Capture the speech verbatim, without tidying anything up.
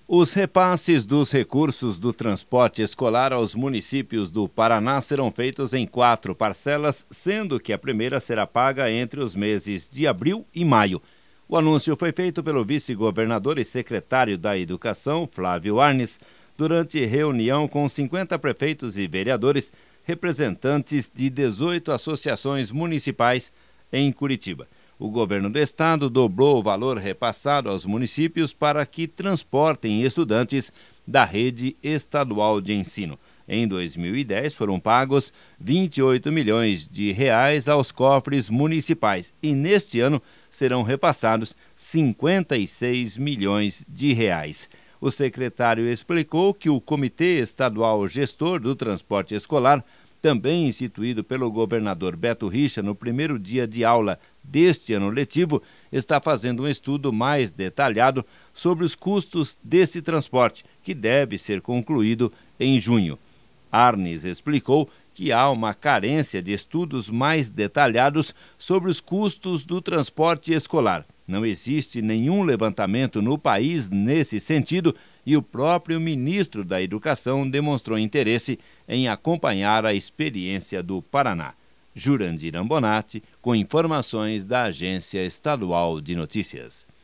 Os repasses dos recursos do transporte escolar aos municípios do Paraná serão feitos em quatro parcelas, sendo que a primeira será paga entre os meses de abril e maio. O anúncio foi feito pelo vice-governador e secretário da Educação, Flávio Arnes, durante reunião com cinquenta prefeitos e vereadores, representantes de dezoito associações municipais em Curitiba. O governo do estado dobrou o valor repassado aos municípios para que transportem estudantes da rede estadual de ensino. Em dois mil e dez foram pagos vinte e oito milhões de reais aos cofres municipais e neste ano serão repassados cinquenta e seis milhões de reais. O secretário explicou que o Comitê Estadual Gestor do Transporte Escolar, também instituído pelo governador Beto Richa no primeiro dia de aula deste ano letivo, está fazendo um estudo mais detalhado sobre os custos desse transporte, que deve ser concluído em junho. Arnes explicou que há uma carência de estudos mais detalhados sobre os custos do transporte escolar. Não existe nenhum levantamento no país nesse sentido e o próprio ministro da Educação demonstrou interesse em acompanhar a experiência do Paraná. Jurandir Ambonati, com informações da Agência Estadual de Notícias.